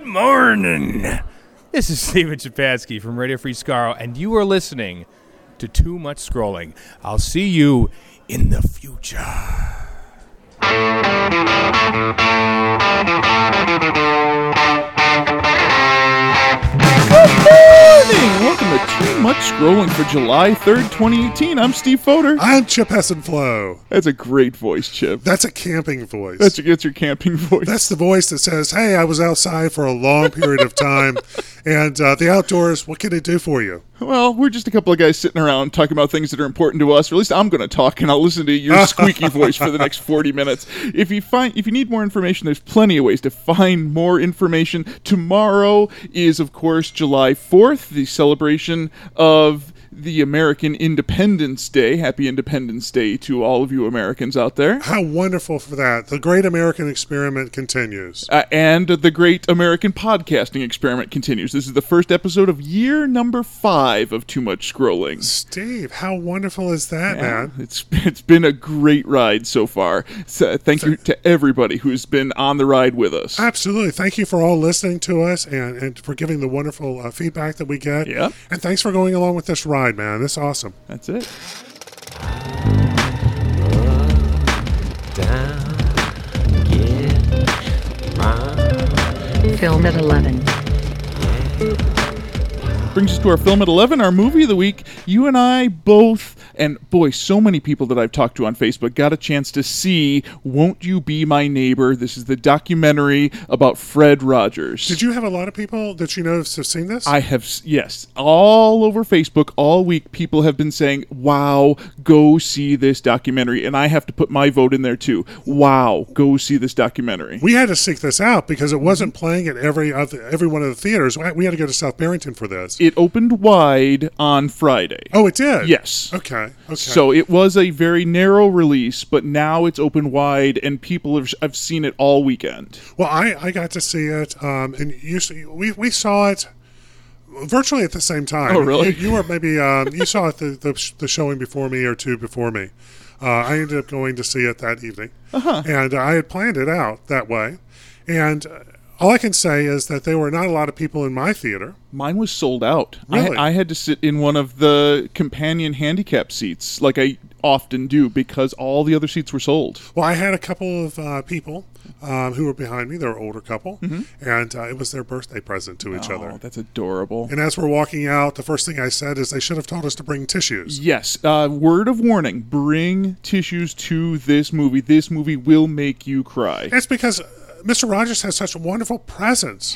Good morning. This is Steven Chapatsky from Radio Free Skaro, and you are listening to Too Much Scrolling. I'll see you in the future. Good morning! Welcome to Too Much Scrolling for July 3rd, 2018. I'm Steve Foder. I'm Chip Hessenflow. That's a great voice, Chip. That's a camping voice. That's your camping voice. That's the voice that says, hey, I was outside for a long period of time, and the outdoors, what can it do for you? Well, we're just a couple of guys sitting around talking about things that are important to us, or at least I'm going to talk, and I'll listen to your squeaky voice for the next 40 minutes. If you need more information, there's plenty of ways to find more information. Tomorrow is, of course, July 4th, the celebration of the American Independence Day. Happy Independence Day to all of you Americans out there. How wonderful for that. The great American experiment continues. And the great American podcasting experiment continues. This is the first episode of year number 5 of Too Much Scrolling. Steve, how wonderful is that, man? It's been a great ride so far. So thank you to everybody who's been on the ride with us. Absolutely. Thank you for all listening to us and for giving the wonderful feedback that we get. Yeah. And thanks for going along with this ride, man. It's awesome. That's it. Film at 11. Brings us to our Film at 11, our movie of the week. You and I both, and boy, so many people that I've talked to on Facebook got a chance to see Won't You Be My Neighbor. This is the documentary about Fred Rogers. Did you have a lot of people that you know have seen this? I have, yes. All over Facebook, all week, people have been saying, wow, go see this documentary. And I have to put my vote in there too. Wow, go see this documentary. We had to seek this out because it wasn't playing at every one of the theaters. We had to go to South Barrington for this. It opened wide on Friday. Oh, it did? Yes. Okay. So it was a very narrow release, but now it's open wide, and people have seen it all weekend. Well, I got to see it, and we saw it virtually at the same time. Oh, really? You were maybe you saw it the showing before me or two before me. I ended up going to see it that evening, and I had planned it out that way, and all I can say is that there were not a lot of people in my theater. Mine was sold out. Really? I had to sit in one of the companion handicap seats, like I often do, because all the other seats were sold. Well, I had a couple of people who were behind me. They were an older couple, and it was their birthday present to each other. Oh, that's adorable. And as we're walking out, the first thing I said is they should have told us to bring tissues. Yes. Word of warning, bring tissues to this movie. This movie will make you cry. It's because Mr. Rogers has such a wonderful presence.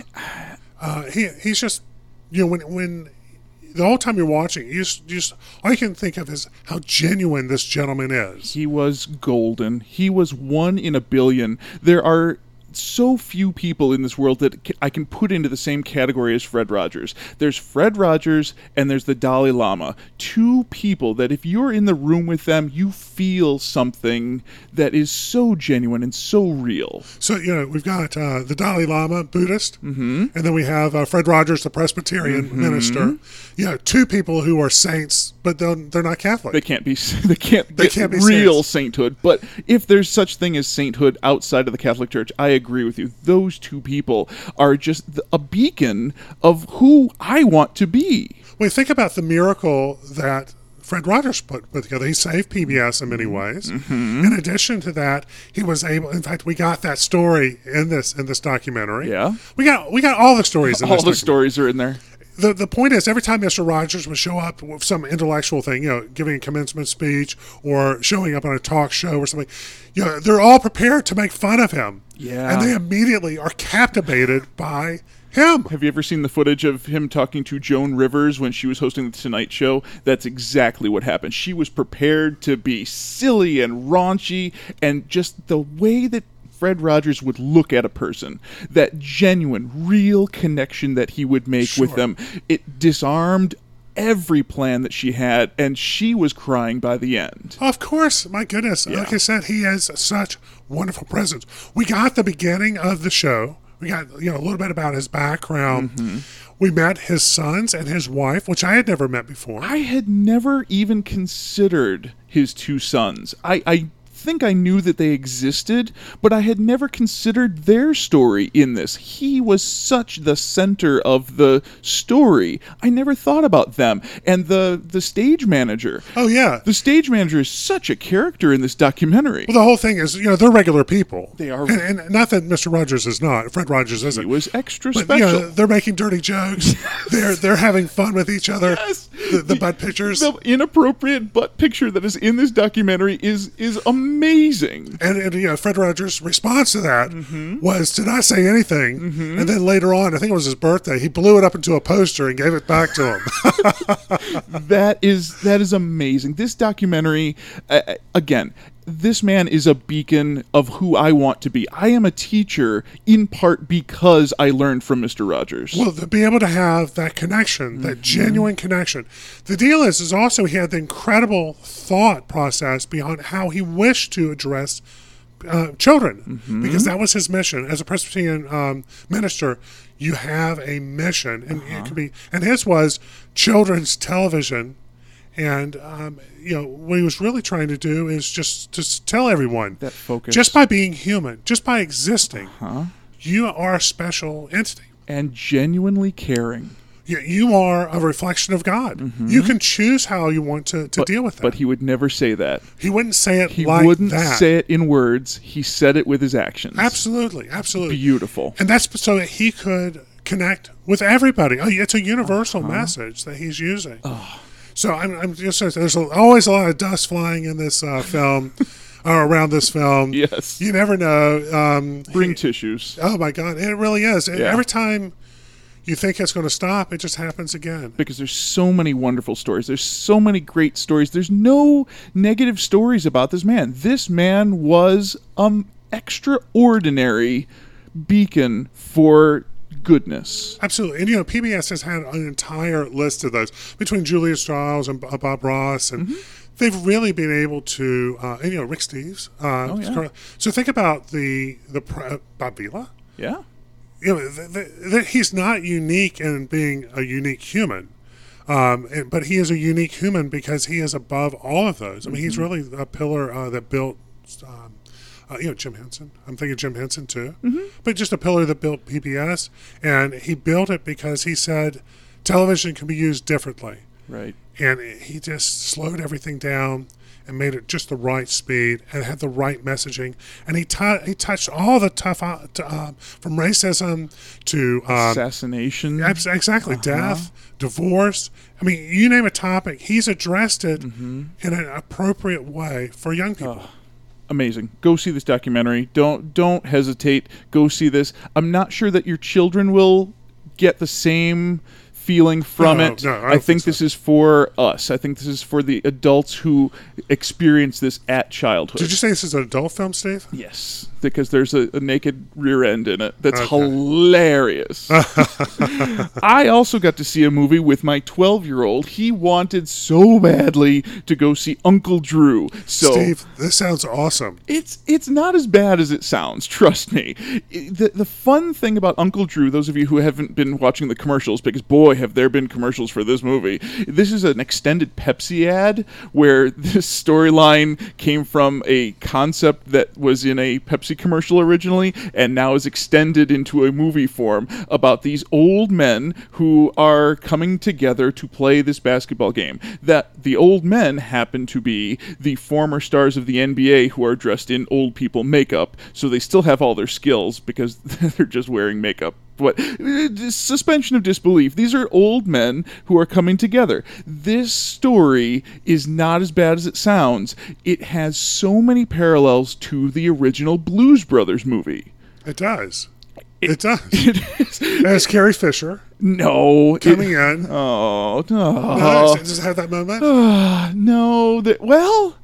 He's just, when the whole time you're watching, you just all you can think of is how genuine this gentleman is. He was golden. He was 1 in a billion. There are so few people in this world that I can put into the same category as Fred Rogers. There's Fred Rogers and there's the Dalai Lama. 2 people that if you're in the room with them, you feel something that is so genuine and so real. So, we've got the Dalai Lama, Buddhist, and then we have Fred Rogers, the Presbyterian minister. 2 people who are saints, but they're not Catholic. They can't be real saints. sainthood. But if there's such thing as sainthood outside of the Catholic Church, I agree with you. Those 2 people are just a beacon of who I want to be. Well, think about the miracle that Fred Rogers put together. He saved PBS in many ways. In addition to that, he was able. In fact, we got that story in this documentary. Yeah, we got all the stories. All the stories are in there. The point is, every time Mr. Rogers would show up with some intellectual thing, giving a commencement speech or showing up on a talk show or something, they're all prepared to make fun of him. Yeah. And they immediately are captivated by him. Have you ever seen the footage of him talking to Joan Rivers when she was hosting The Tonight Show? That's exactly what happened. She was prepared to be silly and raunchy, and just the way that Fred Rogers would look at a person, that genuine, real connection that he would make with them, it disarmed every plan that she had, and she was crying by the end. Of course, my goodness. Yeah. Like I said, he has such wonderful presence. We got the beginning of the show. We got a little bit about his background. We met his sons and his wife, which I had never met before. I had never even considered his 2 sons. I think I knew that they existed, but I had never considered their story in this. He was such the center of the story. I never thought about them. And the stage manager. Oh, yeah. The stage manager is such a character in this documentary. Well, the whole thing is, they're regular people. They are. And not that Mr. Rogers is not. Fred Rogers isn't. He was extra But, special. they're making dirty jokes. They're having fun with each other. Yes. The butt pictures. The inappropriate butt picture that is in this documentary is amazing. And Fred Rogers' response to that was to not say anything. And then later on, I think it was his birthday, he blew it up into a poster and gave it back to him. That is amazing. This documentary, again, this man is a beacon of who I want to be. I am a teacher in part because I learned from Mr. Rogers. Well, to be able to have that connection, that genuine connection. The deal is also he had the incredible thought process beyond how he wished to address children, because that was his mission as a Presbyterian minister. You have a mission, and it could be, and his was children's television. And what he was really trying to do is just to tell everyone that focus, just by being human, just by existing, you are a special entity and genuinely caring. You are a reflection of God. You can choose how you want to deal with that. But he would never say that. He wouldn't say it he like that. He wouldn't say it in words. He said it with his actions. Absolutely. Beautiful. And that's so that he could connect with everybody. It's a universal message that he's using. So I'm just saying, there's always a lot of dust flying in this film, or around this film. Yes. You never know. Bring tissues. Oh, my God. It really is. And every time you think it's going to stop, it just happens again. Because there's so many wonderful stories. There's so many great stories. There's no negative stories about this man. This man was extraordinary beacon for goodness. Absolutely. And, PBS has had an entire list of those between Julia Stiles and Bob Ross. And they've really been able to, Rick Steves. So think about the Bob Vila. Yeah. He's not unique in being a unique human. But he is a unique human because he is above all of those. I mean, he's really a pillar that built... Jim Henson. I'm thinking Jim Henson too. But just a pillar that built PBS, and he built it because he said television can be used differently. Right. And he just slowed everything down and made it just the right speed and had the right messaging. And he touched all the tough, from racism to assassination. Exactly, death, divorce. I mean, you name a topic, he's addressed it in an appropriate way for young people. Amazing. Go see this documentary. Don't hesitate. Go see this. I'm not sure that your children will get the same feeling from it. No, I think this is for us. I think this is for the adults who experience this at childhood. Did you say this is an adult film, Steve? Yes, because there's a naked rear end in it that's hilarious. I also got to see a movie with my 12-year-old. He wanted so badly to go see Uncle Drew. So Steve, this sounds awesome. It's not as bad as it sounds, trust me. The fun thing about Uncle Drew, those of you who haven't been watching the commercials, because boy, have there been commercials for this movie. This is an extended Pepsi ad where this storyline came from a concept that was in a Pepsi commercial originally and now is extended into a movie form about these old men who are coming together to play this basketball game. That the old men happen to be the former stars of the NBA who are dressed in old people makeup, so they still have all their skills because they're just wearing makeup. But suspension of disbelief. These are old men who are coming together. This story is not as bad as it sounds. It has so many parallels to the original Blues Brothers movie. It does. It does. It is. There's Carrie Fisher. No. Coming in. Oh, no. No, does it have that moment? No. Well...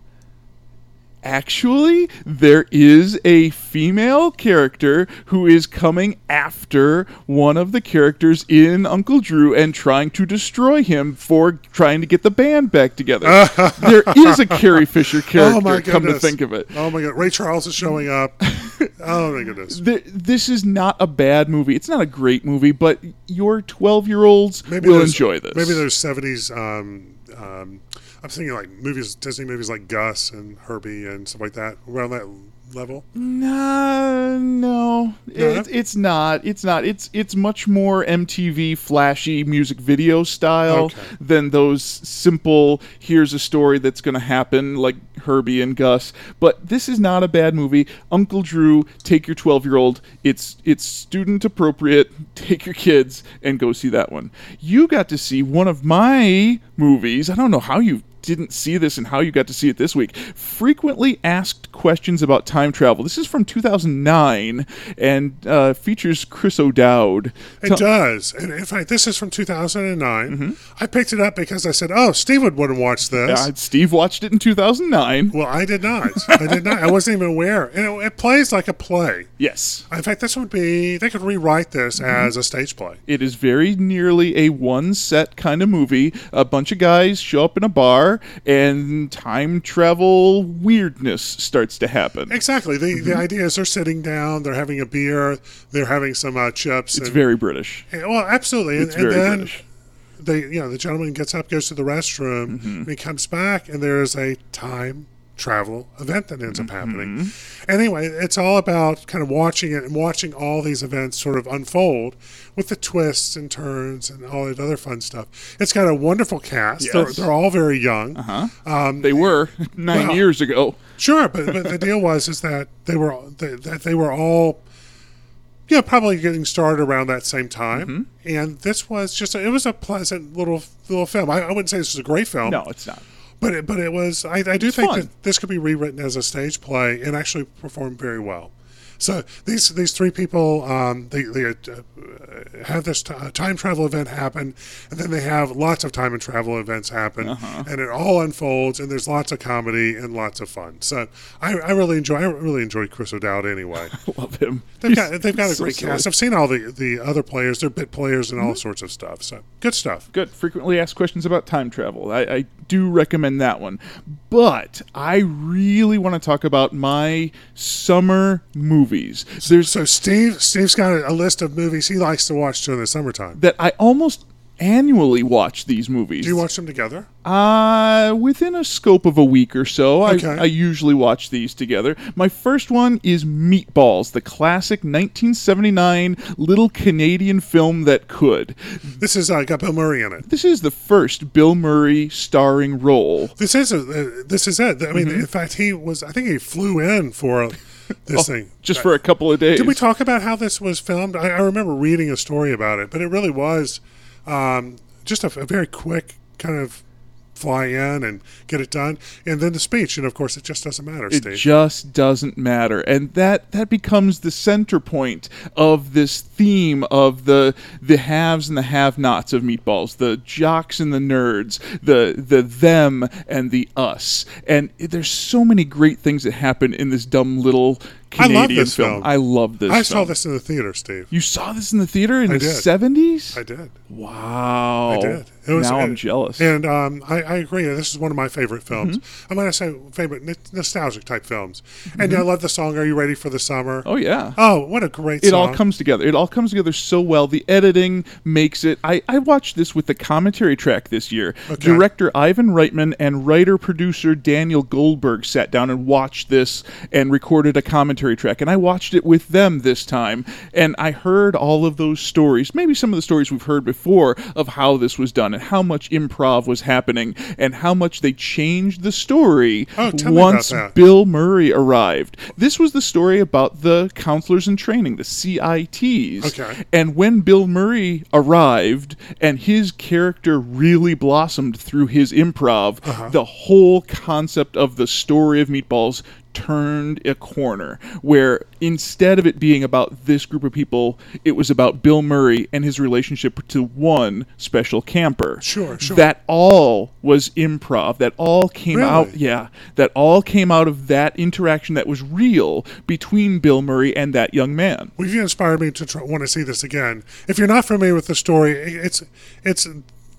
Actually, there is a female character who is coming after one of the characters in Uncle Drew and trying to destroy him for trying to get the band back together. There is a Carrie Fisher character, come to think of it. Oh my God, Ray Charles is showing up. Oh my goodness. This is not a bad movie. It's not a great movie, but your 12-year-olds will enjoy this. Maybe there's 70s I'm thinking like Disney movies like Gus and Herbie and stuff like that, around that level. No, it's not. It's much more MTV flashy music video style than those simple, here's a story that's going to happen like Herbie and Gus. But this is not a bad movie. Uncle Drew, take your 12-year-old. It's student appropriate. Take your kids and go see that one. You got to see one of my movies. I don't know how you didn't see this and how you got to see it this week. Frequently asked questions about time travel. This is from 2009 and features Chris O'Dowd. It does. And in fact, this is from 2009. I picked it up because I said, oh, Steve would want to watch this. Steve watched it in 2009. Well, I did not. I wasn't even aware. And it plays like a play. Yes. In fact, they could rewrite this as a stage play. It is very nearly a one-set kind of movie. A bunch of guys show up in a bar, and time travel weirdness starts to happen. Exactly. The idea is they're sitting down, they're having a beer, they're having some chips. It's very British. Well, absolutely. It's very British. The gentleman gets up, goes to the restroom, and he comes back, and there is a time travel event that ends up happening. Anyway, it's all about kind of watching it and watching all these events sort of unfold with the twists and turns and all that other fun stuff. It's got a wonderful cast. Yes. They're all very young. They were 9 years ago. Sure, but the deal was that they were all probably getting started around that same time. And this was it was a pleasant little film. I wouldn't say this is a great film. No, it's not. But it was. I do think fun. that this could be rewritten as a stage play and actually perform very well. So these three people, they have this time travel event happen, and then they have lots of time and travel events happen, and it all unfolds, and there's lots of comedy and lots of fun. So I really enjoy Chris O'Dowd anyway. I love him. They've got a so great silly. cast. I've seen all the other players. They're bit players and all sorts of stuff. So good stuff. Good. Frequently asked questions about time travel. I do recommend that one. But I really want to talk about my summer movies. So Steve's got a list of movies he likes to watch during the summertime. That I almost annually watch these movies. Do you watch them together? Within a scope of a week or so. Okay. I usually watch these together. My first one is Meatballs, the classic 1979 little Canadian film that could. This has got Bill Murray in it. This is the first Bill Murray starring role. This is it. I mean, in fact, I think he flew in for this thing. Just for a couple of days. Did we talk about how this was filmed? I remember reading a story about it, but it really was just a very quick kind of fly in and get it done. And then the speech, and of course, it just doesn't matter, Steve. It just doesn't matter. And that becomes the center point of this theme of the haves and the have-nots of Meatballs, the jocks and the nerds, the them and the us. And there's so many great things that happen in this dumb little Canadian film. I love this film. I saw this in the theater, Steve. You saw this in the theater in the 70s? I did. Wow. I did. Now I'm jealous. And I agree. This is one of my favorite films. I'm going to say favorite nostalgic type films. And I love the song, Are You Ready for the Summer? Oh, yeah. Oh, what a great song. It all comes together. It all comes together so well. The editing makes it. I watched this with the commentary track this year. Okay. Director Ivan Reitman and writer-producer Daniel Goldberg sat down and watched this and recorded a commentary track. And I watched it with them this time. And I heard all of those stories, maybe some of the stories we've heard before, of how this was done and how much improv was happening and how much they changed the story once Bill Murray arrived. This was the story about the counselors in training, the CITs. Okay. And when Bill Murray arrived and his character really blossomed through his improv, the whole concept of the story of Meatballs turned a corner where instead of it being about this group of people, it was about Bill Murray and his relationship to one special camper. Sure. That all was improv. That all came out. Yeah. That all came out of that interaction that was real between Bill Murray and that young man. Well, you inspired me to want to see this again. If you're not familiar with the story, it's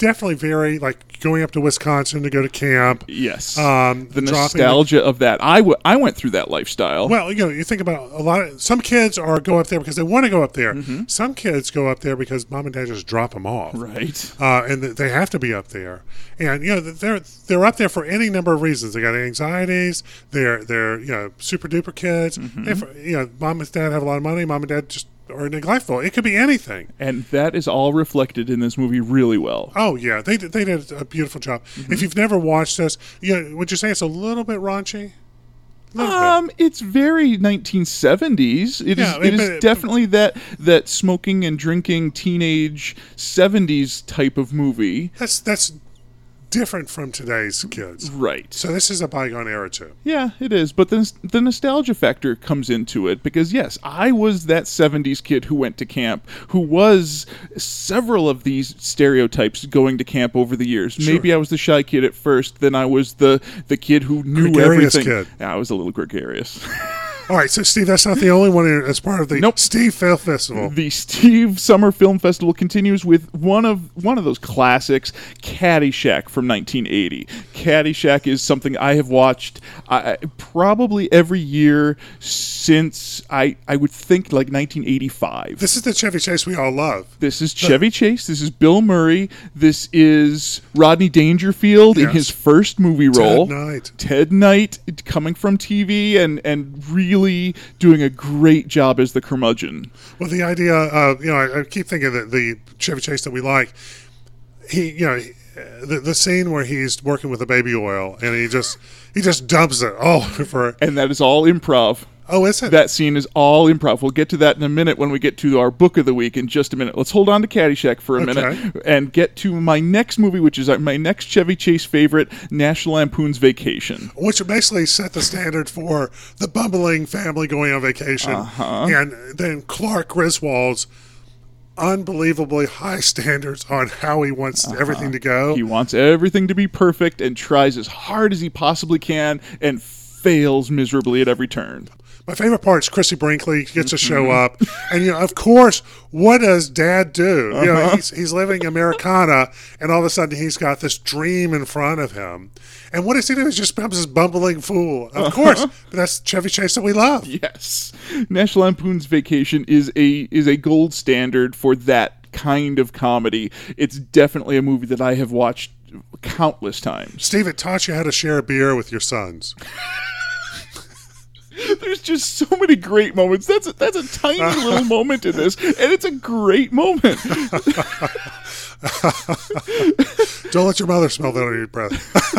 definitely very like going up to Wisconsin to go to camp. Yes. The The nostalgia of that. I went through that lifestyle. Well, you think about some kids go up there because they want to go up there. Some kids go up there because mom and dad just drop them off. Right. And they have to be up there. And, they're up there for any number of reasons. They got anxieties. They're super duper kids. Mom and dad have a lot of money. Mom and dad just are neglectful. It could be anything. And that is all reflected in this movie really well. Oh, yeah. They did a beautiful job. If you've never watched this, would you say it's a little bit raunchy? It's very 1970s. It is definitely that smoking and drinking teenage 70s type of movie. That's different from today's kids. Right. So this is a bygone era too. Yeah, it is. But the nostalgia factor comes into it because, yes, I was that 70s kid who went to camp, who was several of these stereotypes going to camp over the years. Sure. Maybe I was the shy kid at first, then I was the kid who knew Gregarious everything. Kid. Yeah, I was a little gregarious. All right, so Steve, that's not the only one as part of the Steve Film Festival. The Steve Summer Film Festival continues with one of those classics, Caddyshack from 1980. Caddyshack is something I have watched probably every year since I would think like 1985. This is the Chevy Chase we all love. This is Chevy Chase. This is Bill Murray. This is Rodney Dangerfield in his first movie role. Ted Knight coming from TV and really doing a great job as the curmudgeon. Well, the idea of, I keep thinking that the Chevy Chase that we like, the scene where he's working with the baby oil and he just dumps it all over. And that is all improv. Oh, is it? That scene is all improv. We'll get to that in a minute when we get to our book of the week in just a minute. Let's hold on to Caddyshack for a minute and get to my next movie, which is my next Chevy Chase favorite, National Lampoon's Vacation. Which basically set the standard for the bumbling family going on vacation. And then Clark Griswold's unbelievably high standards on how he wants everything to go. He wants everything to be perfect and tries as hard as he possibly can and fails miserably at every turn. My favorite part is Chrissy Brinkley gets to show up, and of course, what does Dad do? He's living Americana, and all of a sudden he's got this dream in front of him, and what does he do? He just becomes this bumbling fool. Of course, but that's Chevy Chase that we love. Yes, National Lampoon's Vacation is a gold standard for that kind of comedy. It's definitely a movie that I have watched countless times. Steve, it taught you how to share a beer with your sons. There's just so many great moments. That's a tiny little moment in this, and it's a great moment. Don't let your mother smell that on your breath.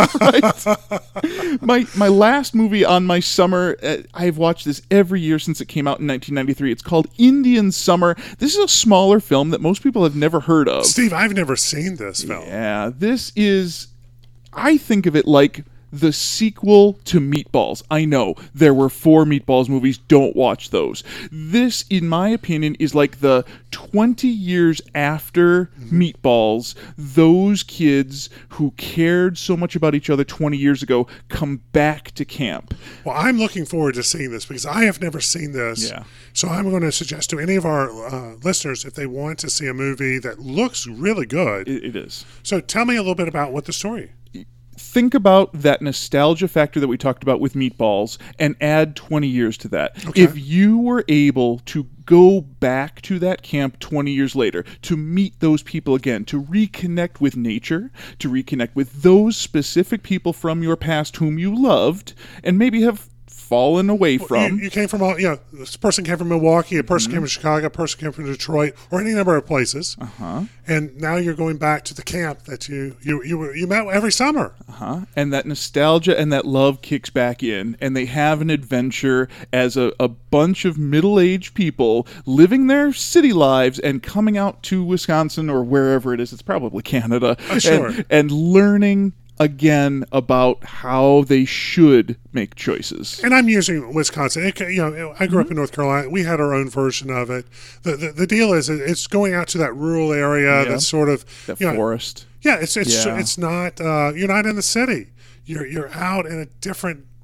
Right. My last movie on my summer, I've watched this every year since it came out in 1993. It's called Indian Summer. This is a smaller film that most people have never heard of. Steve, I've never seen this film. Yeah, this is, I think of it like the sequel to Meatballs. I know there were 4 Meatballs movies. Don't watch those. This, in my opinion, is like the 20 years after Meatballs. Those kids who cared so much about each other 20 years ago come back to camp. Well, I'm looking forward to seeing this because I have never seen this. Yeah. So I'm going to suggest to any of our listeners, if they want to see a movie that looks really good. It is. So tell me a little bit about what the story. Think about that nostalgia factor that we talked about with Meatballs and add 20 years to that. Okay. If you were able to go back to that camp 20 years later, to meet those people again, to reconnect with nature, to reconnect with those specific people from your past whom you loved and maybe have fallen away from. You came from this person came from Milwaukee, a person came from Chicago, a person came from Detroit, or any number of places. And now you're going back to the camp that you met every summer. And that nostalgia and that love kicks back in, and they have an adventure as a bunch of middle-aged people living their city lives and coming out to Wisconsin or wherever it is. It's probably Canada. Sure. And learning again about how they should make choices. And I'm using Wisconsin. I grew up in North Carolina. We had our own version of it. The deal is it's going out to that rural area that's sort of that forest. Yeah, it's not you're not in the city. You're out in a different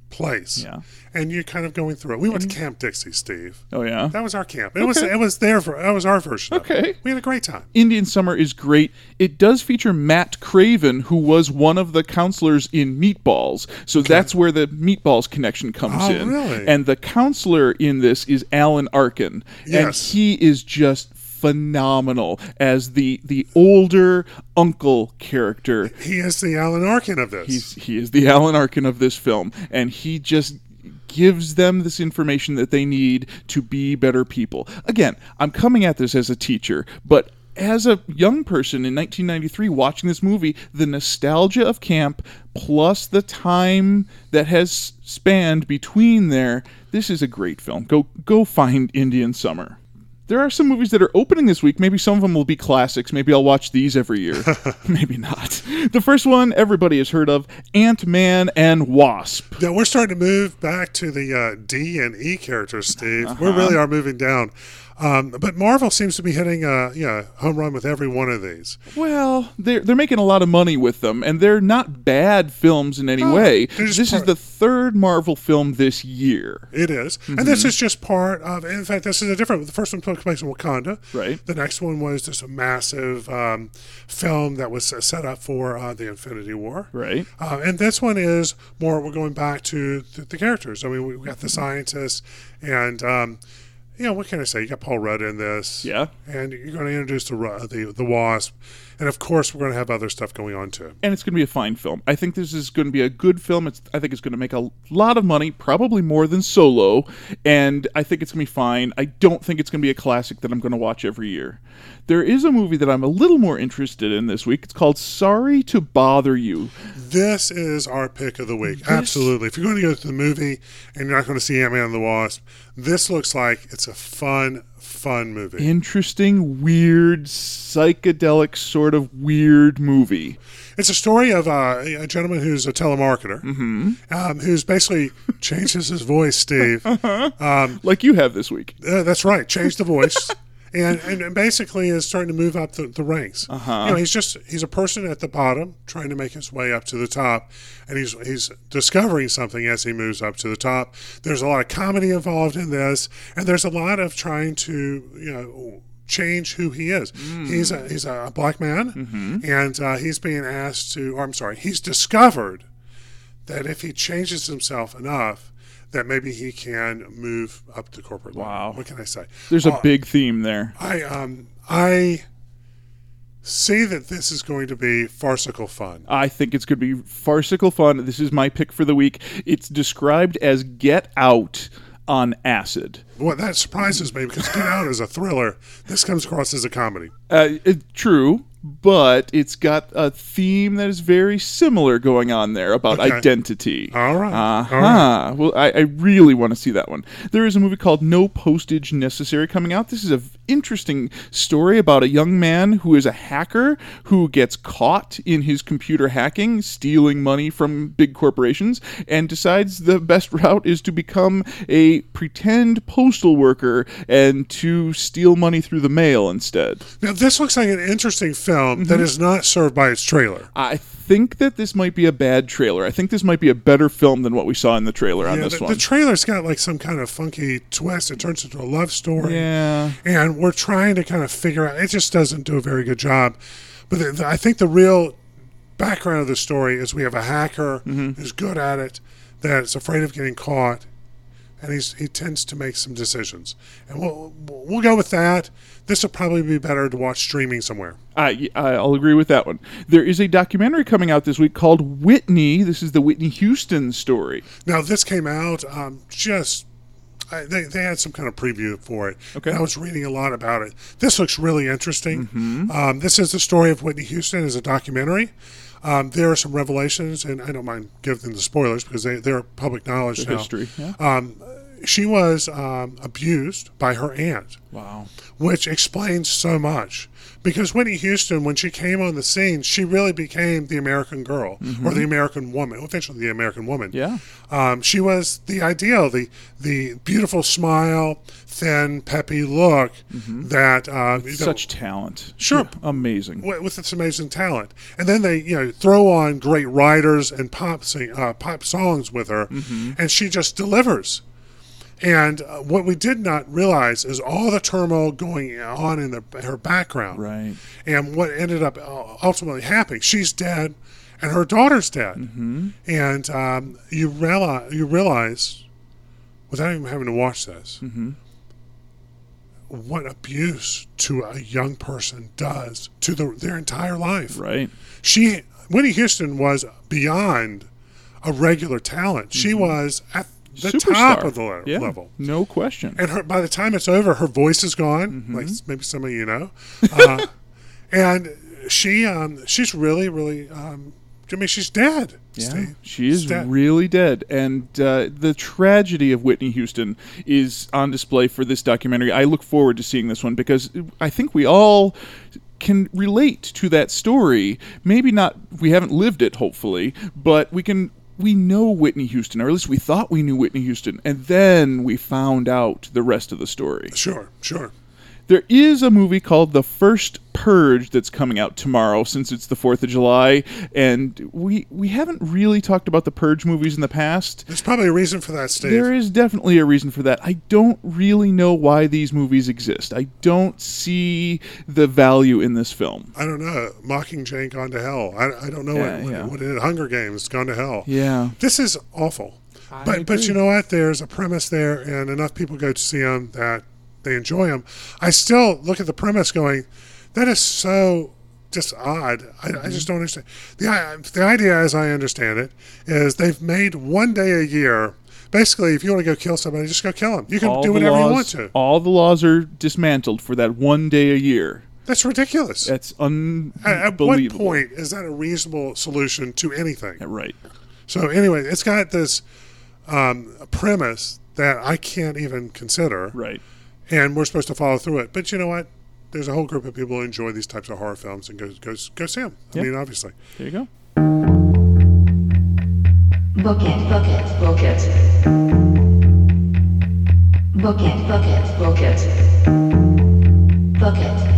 place. Yeah. And you're kind of going through it. We went to Camp Dixie, Steve. Oh, yeah? That was our camp. It was that was our version of Okay. it. We had a great time. Indian Summer is great. It does feature Matt Craven, who was one of the counselors in Meatballs. So that's where the Meatballs connection comes in. Really? And the counselor in this is Alan Arkin. Yes. And he is just phenomenal as the older uncle character. He is the Alan Arkin of this. He is the Alan Arkin of this film, and he just gives them this information that they need to be better people. Again, I'm coming at this as a teacher, but as a young person in 1993 watching this movie, the nostalgia of camp plus the time that has spanned between there, this is a great film. Go find Indian Summer. There are some movies that are opening this week. Maybe some of them will be classics. Maybe I'll watch these every year. Maybe not. The first one everybody has heard of, Ant-Man and Wasp. Now we're starting to move back to the D and E characters, Steve. We really are moving down. But Marvel seems to be hitting a home run with every one of these. Well, they're making a lot of money with them, and they're not bad films in any way. This is the third Marvel film this year. It is. And this is just part of, in fact, this is a different, the first one took place in Wakanda. Right. The next one was just a massive film that was set up for the Infinity War. Right. And this one is more, we're going back to the characters. I mean, we've got the scientists and, what can I say? You got Paul Rudd in this. Yeah. And you're going to introduce the Wasp. And, of course, we're going to have other stuff going on, too. And it's going to be a fine film. I think this is going to be a good film. I think it's going to make a lot of money, probably more than Solo. And I think it's going to be fine. I don't think it's going to be a classic that I'm going to watch every year. There is a movie that I'm a little more interested in this week. It's called Sorry to Bother You. This is our pick of the week. Absolutely. If you're going to go to the movie and you're not going to see Ant-Man and the Wasp, this looks like it's a fun movie. Interesting, weird, psychedelic sort of weird movie. It's a story of a gentleman who's a telemarketer, who's basically changes his voice, Steve. Like you have this week. That's right. Changed the voice. And basically is starting to move up the ranks. He's a person at the bottom trying to make his way up to the top, and he's discovering something as he moves up to the top. There's a lot of comedy involved in this, and there's a lot of trying to change who he is. He's a black man, and he's being asked to, he's discovered that if he changes himself enough, that maybe he can move up the corporate ladder. Wow. What can I say? There's a big theme there. I see that this is going to be farcical fun. I think it's going to be farcical fun. This is my pick for the week. It's described as Get Out on acid. Well, that surprises me because Get Out is a thriller. This comes across as a comedy. True, but it's got a theme that is very similar going on there about identity. All right. All right. Well, I really want to see that one. There is a movie called No Postage Necessary coming out. This is an interesting story about a young man who is a hacker who gets caught in his computer hacking, stealing money from big corporations, and decides the best route is to become a pretend postal worker and to steal money through the mail instead. Now, this looks like an interesting film that is not served by its trailer. I think that this might be a bad trailer. I think this might be a better film than what we saw in the trailer on this one. The trailer's got like some kind of funky twist. It turns into a love story. Yeah. And we're trying to kind of figure out, it just doesn't do a very good job. But I think the real background of the story is we have a hacker who's good at it, that's afraid of getting caught, and he tends to make some decisions. And we'll go with that. This will probably be better to watch streaming somewhere. I'll agree with that one. There is a documentary coming out this week called Whitney. This is the Whitney Houston story. Now, this came out they had some kind of preview for it. Okay. And I was reading a lot about it. This looks really interesting. This is the story of Whitney Houston as a documentary. There are some revelations, and I don't mind giving them the spoilers because they're public knowledge now. History, yeah. she was abused by her aunt, Wow. which explains so much. Because Whitney Houston, when she came on the scene, she really became the American girl, or the American woman, eventually the American woman. Yeah. She was the ideal, the beautiful smile, thin, peppy look that... Such talent. Sure. Yeah, amazing. with this amazing talent. And then they throw on great writers and pop songs with her, and she just delivers. And what we did not realize is all the turmoil going on in her background. Right. And what ended up ultimately happening. She's dead, and her daughter's dead. And you realize, without even having to watch this, what abuse to a young person does to their entire life. Right. Whitney Houston was beyond a regular talent. She was at the Superstar. top of the level. No question. And by the time it's over, her voice is gone, like maybe some of you know. And she's really, really, she's dead. Yeah, Steve. she is dead. really dead. And the tragedy of Whitney Houston is on display for this documentary. I look forward to seeing this one because I think we all can relate to that story. Maybe not, we haven't lived it, hopefully, but we know Whitney Houston, or at least we thought we knew Whitney Houston, and then we found out the rest of the story. Sure. There is a movie called The First Purge that's coming out tomorrow, since it's the 4th of July, and we haven't really talked about the Purge movies in the past. There's probably a reason for that, Steve. There is definitely a reason for that. I don't really know why these movies exist. I don't see the value in this film. I don't know. Mockingjay Gone to Hell. I don't know what it is. Hunger Games Gone to Hell. Yeah. This is awful. But you know what? There's a premise there, and enough people go to see them that they enjoy them. I still look at the premise going, that is so just odd. I just don't understand. The idea, as I understand it, is they've made one day a year. Basically, if you want to go kill somebody, just go kill them. You can do whatever you want to. All the laws are dismantled for that one day a year. That's ridiculous. That's unbelievable. At what point is that a reasonable solution to anything? Right. So anyway, it's got this premise that I can't even consider. Right. And we're supposed to follow through it. But you know what? There's a whole group of people who enjoy these types of horror films and go see them. I mean, obviously. There you go. Book it. Book it. Book it. Book it. Book it. Book it. Book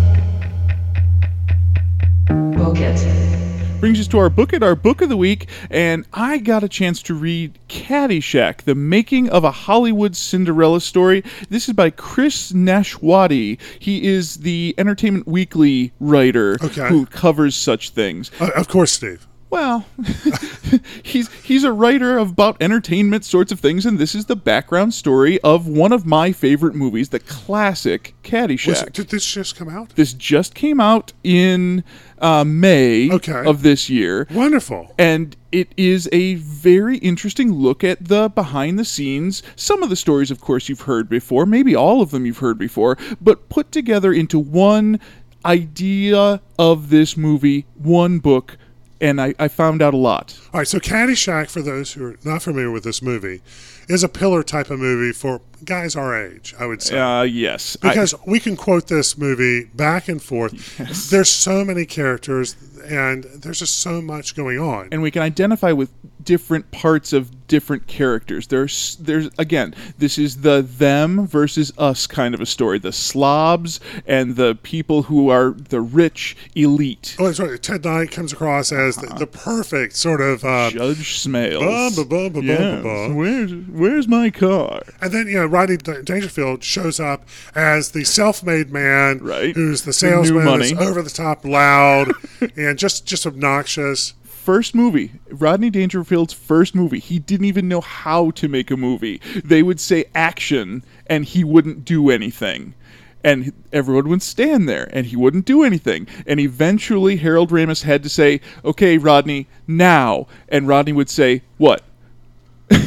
it. Book it. Brings us to our book of the week, and I got a chance to read Caddyshack, The Making of a Hollywood Cinderella Story. This is by Chris Nashwati. He is the Entertainment Weekly writer who covers such things. Of course, Steve. Well, he's a writer about entertainment sorts of things, and this is the background story of one of my favorite movies, the classic Caddyshack. Did this just come out? This just came out in May of this year. Wonderful. And it is a very interesting look at the behind the scenes. Some of the stories, of course, you've heard before. Maybe all of them you've heard before. But put together into one idea of this movie, one book. And I found out a lot. All right, so Caddyshack, for those who are not familiar with this movie, is a pillar type of movie for guys our age, I would say. Yes. Because we can quote this movie back and forth. Yes. There's so many characters, and there's just so much going on. And we can identify with different parts of different characters. There's again, this is the them versus us kind of a story. The slobs and the people who are the rich elite. Oh, that's right. Ted Knight comes across as the perfect sort of Judge Smales. Where's my car? And then Rodney Dangerfield shows up as the self-made man, who's the salesman, who's over the top, loud, and just obnoxious. First movie, Rodney Dangerfield's first movie, he didn't even know how to make a movie. They would say action, and he wouldn't do anything. And everyone would stand there, and he wouldn't do anything. And eventually, Harold Ramis had to say, okay, Rodney, now. And Rodney would say, what? and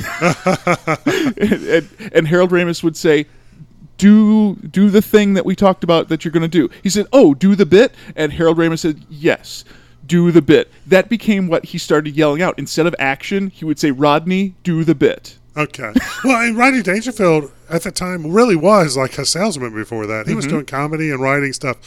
Harold Ramis would say, do the thing that we talked about that you're going to do. He said, oh, do the bit? And Harold Ramis said, yes. Do the bit. That became what he started yelling out. Instead of action, he would say, Rodney, do the bit. Okay. Well, and Rodney Dangerfield at the time really was like a salesman before that. He was doing comedy and writing stuff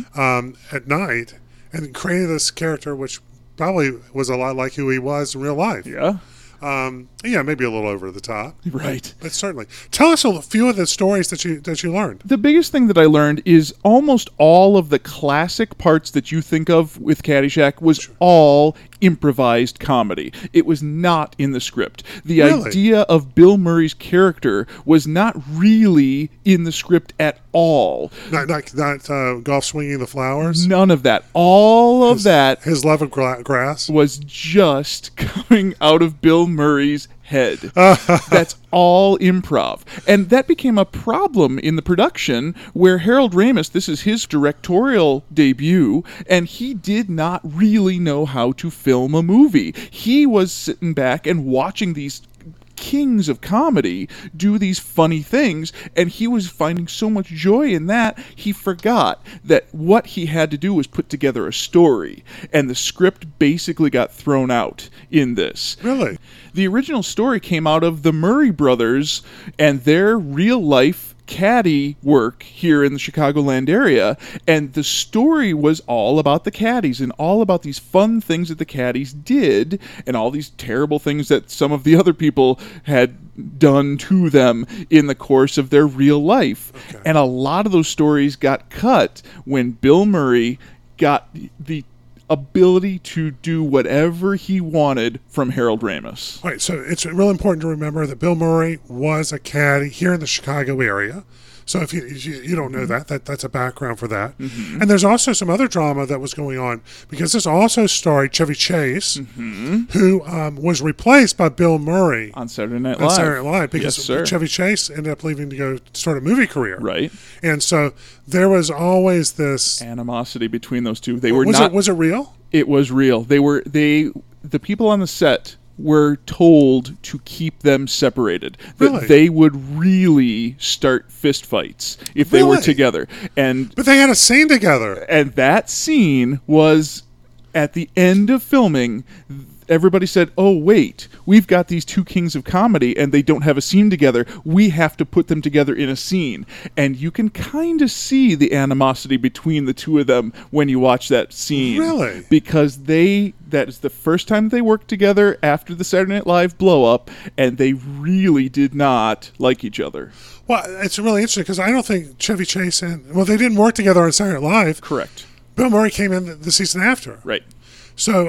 at night and created this character which probably was a lot like who he was in real life. Yeah. Maybe a little over the top. Right. But certainly. Tell us a few of the stories that you learned. The biggest thing that I learned is almost all of the classic parts that you think of with Caddyshack was all improvised comedy. It was not in the script. The Really? idea of Bill Murray's character was not really in the script at all. Not golf swinging the flowers. None of that. All of that His love of grass. was just coming out of Bill Murray's head. That's all improv. And that became a problem in the production where Harold Ramis, this is his directorial debut, and he did not really know how to film a movie. He was sitting back and watching these kings of comedy do these funny things, and he was finding so much joy in that he forgot that what he had to do was put together a story, and the script basically got thrown out in this. Really? The original story came out of the Murray brothers and their real life caddy work here in the Chicagoland area, and the story was all about the caddies and all about these fun things that the caddies did and all these terrible things that some of the other people had done to them in the course of their real life. Okay. And a lot of those stories got cut when Bill Murray got the ability to do whatever he wanted from Harold Ramis. All right, so it's real important to remember that Bill Murray was a caddy here in the Chicago area. So if you don't know that's a background for that. And there's also some other drama that was going on because this also starred Chevy Chase, who was replaced by Bill Murray On Saturday Night on Live. Saturday Night Live because Yes, sir. Chevy Chase ended up leaving to go start a movie career. Right. And so there was always this. Animosity between those two. They were not. Was it real? It was real. The people on the set were told to keep them separated. That Really? they would really start fistfights if they were Really? together. And But they had a scene together. that scene was at the end of filming. Everybody said, "Oh wait, we've got these two kings of comedy and they don't have a scene together. We have to put them together in a scene." And you can kind of see the animosity between the two of them when you watch that scene. Really? Because that is the first time they worked together after the Saturday Night Live blow up, and they really did not like each other. Well, it's really interesting because I don't think Chevy Chase they didn't work together on Saturday Night Live. Correct. Bill Murray came in the season after. Right. So,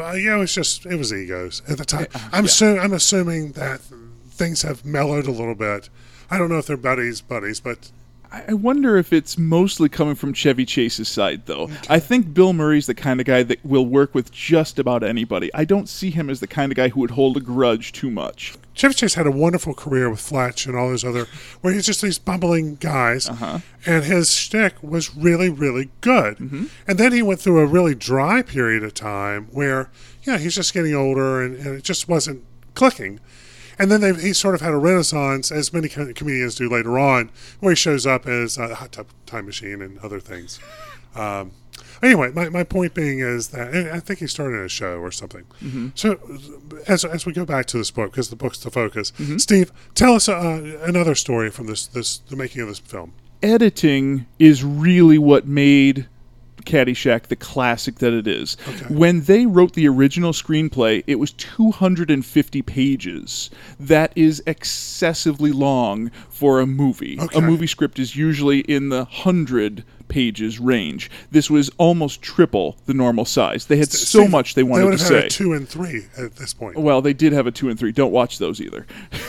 it was egos at the time. I'm assuming that things have mellowed a little bit. I don't know if they're buddies, but I wonder if it's mostly coming from Chevy Chase's side, though. I think Bill Murray's the kind of guy that will work with just about anybody. I don't see him as the kind of guy who would hold a grudge too much. Chevy Chase had a wonderful career with Fletch and all those other, where he's just these bumbling guys, and his shtick was really, really good. And then he went through a really dry period of time where, he's just getting older and it just wasn't clicking. And then he sort of had a renaissance, as many comedians do later on, where he shows up as a Hot Tub Time Machine and other things. Anyway, my point being is that and I think he started a show or something. So as we go back to this book, because the book's the focus, Steve, tell us another story from the making of this film. Editing is really what made Caddyshack the classic that it is. Okay. When they wrote the original screenplay, it was 250 pages. That is excessively long for a movie. Okay. A movie script is usually in the 100 pages range. This was almost triple the normal size. They had so Steve, much they wanted would to have say. had a 2 and 3 at this point. Well, they did have a 2 and 3. Don't watch those either.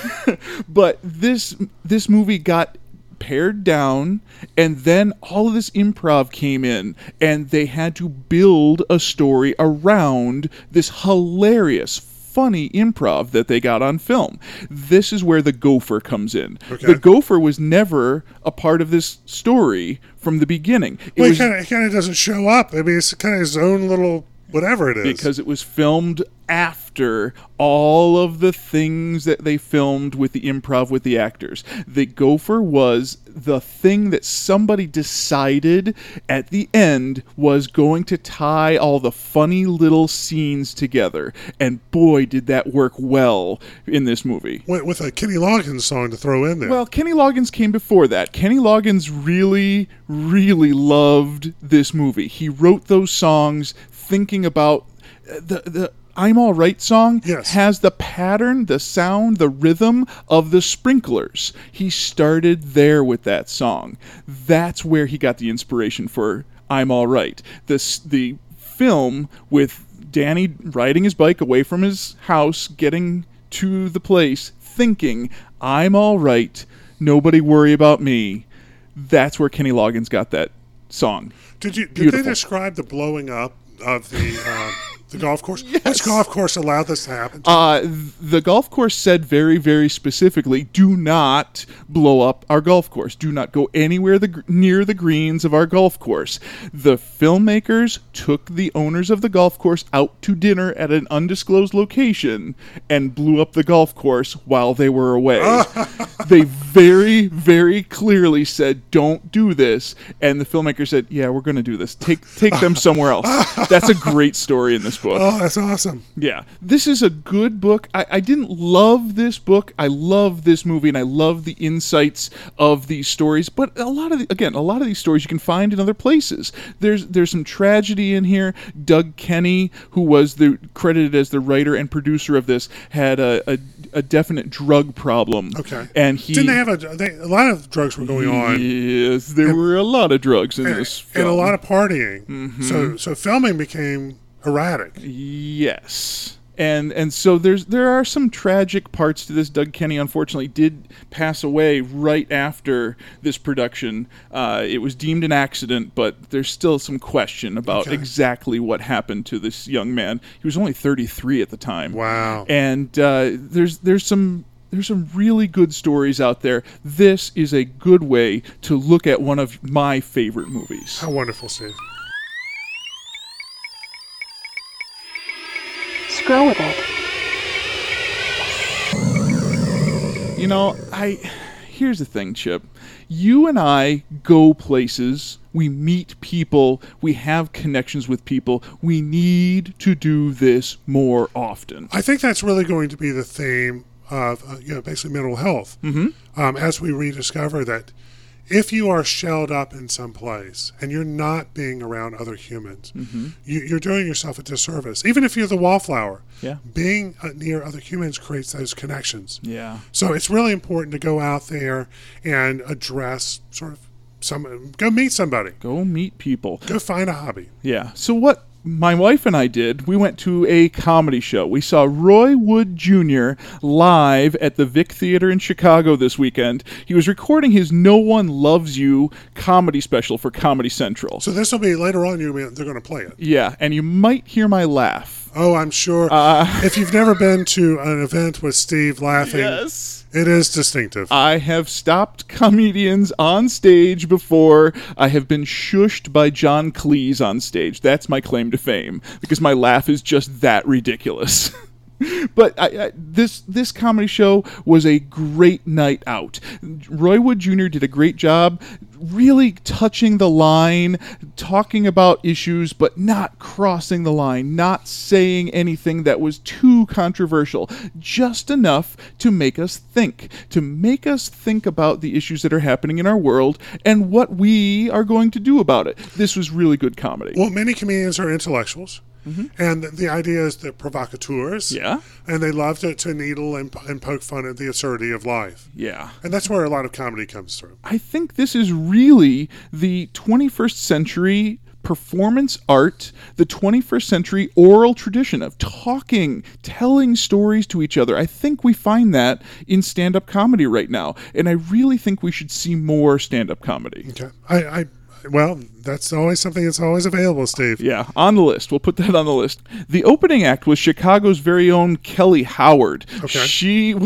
But this movie got pared down, and then all of this improv came in, and they had to build a story around this hilarious, funny improv that they got on film. This is where the gopher comes in. Okay. The gopher was never a part of this story from the beginning. He kind of doesn't show up. I mean, it's kind of his own little whatever it is. Because it was filmed after all of the things that they filmed with the improv with the actors. The gopher was the thing that somebody decided at the end was going to tie all the funny little scenes together. And boy, did that work well in this movie. With a Kenny Loggins song to throw in there. Well, Kenny Loggins came before that. Kenny Loggins really, really loved this movie. He wrote those songs thinking about the I'm All Right song has the pattern, the sound, the rhythm of the Sprinklers. He started there with that song. That's where he got the inspiration for I'm All Right. The film with Danny riding his bike away from his house, getting to the place, thinking, I'm all right, nobody worry about me. That's where Kenny Loggins got that song. Did they describe the blowing up of the golf course? Yes. Which golf course allowed this to happen? The golf course said very, very specifically, do not blow up our golf course. Do not go anywhere near the greens of our golf course. The filmmakers took the owners of the golf course out to dinner at an undisclosed location and blew up the golf course while they were away. They very, very clearly said, don't do this. And the filmmaker said, yeah, we're going to do this. Take them somewhere else. That's a great story in this book. Oh, that's awesome. Yeah. This is a good book. I didn't love this book. I love this movie, and I love the insights of these stories. But a lot of these stories you can find in other places. There's some tragedy in here. Doug Kenny, who was credited as the writer and producer of this, had a definite drug problem. Okay. And he didn't they have a lot of drugs were going on. Yes, there were a lot of drugs in this film. And a lot of partying. Mm-hmm. So filming became erratic. Yes. And so there are some tragic parts to this. Doug Kenny, unfortunately, did pass away right after this production. It was deemed an accident, but there's still some question about exactly what happened to this young man. He was only 33 at the time. Wow. And there's some really good stories out there. This is a good way to look at one of my favorite movies. How wonderful, Steve. Scroll with it. You know, here's the thing, Chip. You and I go places, we meet people, we have connections with people. We need to do this more often. I think that's really going to be the theme of basically mental health. Mm-hmm. As we rediscover that if you are shelled up in some place and you're not being around other humans, you're doing yourself a disservice. Even if you're the wallflower, being near other humans creates those connections. Yeah. So it's really important to go out there and address go meet somebody. Go meet people. Go find a hobby. Yeah. So what my wife and I did, we went to a comedy show. We saw Roy Wood Jr. live at the Vic Theater in Chicago this weekend. He was recording his No One Loves You comedy special for Comedy Central. So this will be later on, they're going to play it. Yeah, and you might hear my laugh. Oh, I'm sure. If you've never been to an event with Steve laughing, it is distinctive. I have stopped comedians on stage before. I have been shushed by John Cleese on stage. That's my claim to fame, because my laugh is just that ridiculous. But this comedy show was a great night out. Roy Wood Jr. did a great job really touching the line, talking about issues, but not crossing the line, not saying anything that was too controversial, just enough to make us think about the issues that are happening in our world and what we are going to do about it. This was really good comedy. Well, many comedians are intellectuals. Mm-hmm. And the idea is they're provocateurs. Yeah. And they love to needle and poke fun at the absurdity of life. Yeah. And that's where a lot of comedy comes through. I think this is really the 21st century performance art, the 21st century oral tradition of talking, telling stories to each other. I think we find that in stand-up comedy right now. And I really think we should see more stand-up comedy. Okay. Well, that's always something that's always available, Steve. Yeah, on the list. We'll put that on the list. The opening act was Chicago's very own Kelly Howard. Okay.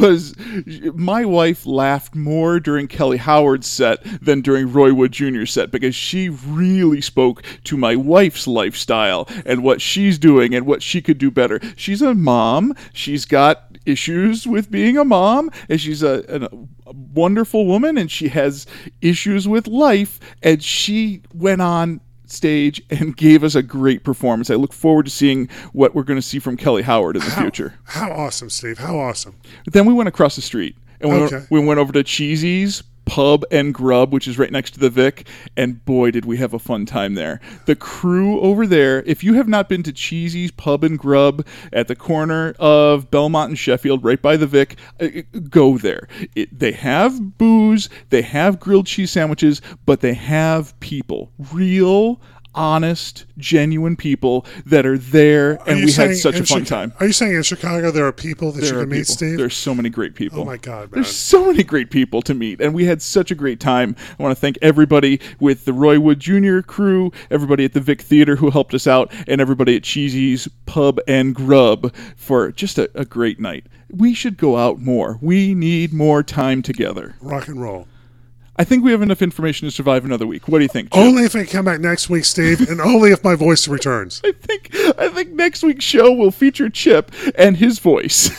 My wife laughed more during Kelly Howard's set than during Roy Wood Jr.'s set because she really spoke to my wife's lifestyle and what she's doing and what she could do better. She's a mom. She's got issues with being a mom, and she's a wonderful woman, and she has issues with life, and she went on stage and gave us a great performance. I look forward to seeing what we're going to see from Kelly Howard in the future. How awesome, Steve. How awesome. Then we went across the street, and Okay. we went over to Cheesy's Pub and Grub, which is right next to the Vic, and boy, did we have a fun time there. The crew over there, if you have not been to Cheesy's Pub and Grub at the corner of Belmont and Sheffield, right by the Vic, go there. They have booze, they have grilled cheese sandwiches, but they have people. Real, honest, genuine people that are there, and we had such a fun time. Are you saying in Chicago there are people that you There are can meet, people. Steve? There's so many great people. Oh my God, man. There's so many great people to meet, and we had such a great time. I want to thank everybody with the Roy Wood Jr. crew, everybody at the Vic Theater who helped us out, and everybody at Cheesy's Pub and Grub for just a great night. We should go out more. We need more time together. Rock and roll. I think we have enough information to survive another week. What do you think, Jim? Only if I come back next week, Steve, and only if my voice returns. I think next week's show will feature Chip and his voice.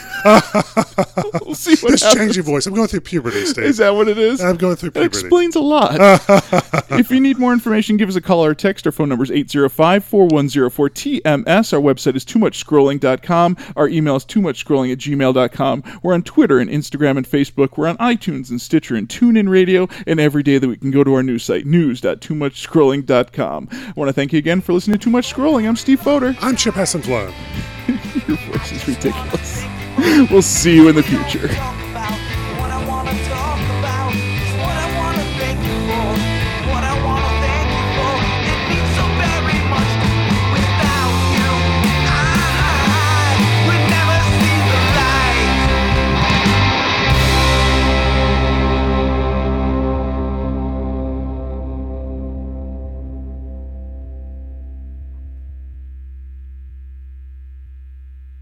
We'll see what This happens. changing voice. I'm going through puberty, Steve. Is that what it is? I'm going through That puberty. explains a lot. If you need more information, give us a call or text. Our phone number is 805-4104-TMS. Our website is toomuchscrolling.com. Our email is toomuchscrolling@gmail.com. We're on Twitter and Instagram and Facebook. We're on iTunes and Stitcher and TuneIn Radio. And every day that we can go to our news site, news.toomuchscrolling.com. I want to thank you again for listening to Too Much Scrolling. I'm Steve Fodor. I'm Chip Hassenflow. Your voice is ridiculous. We'll see you in the future.